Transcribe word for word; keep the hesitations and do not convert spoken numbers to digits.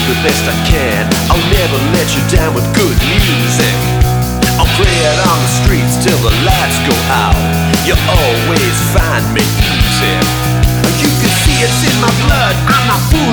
the best I can. I'll never let you down with good music. I'll play it on the streets till the lights go out. You'll always find me easy. You can see it's in my blood, I'm not fooling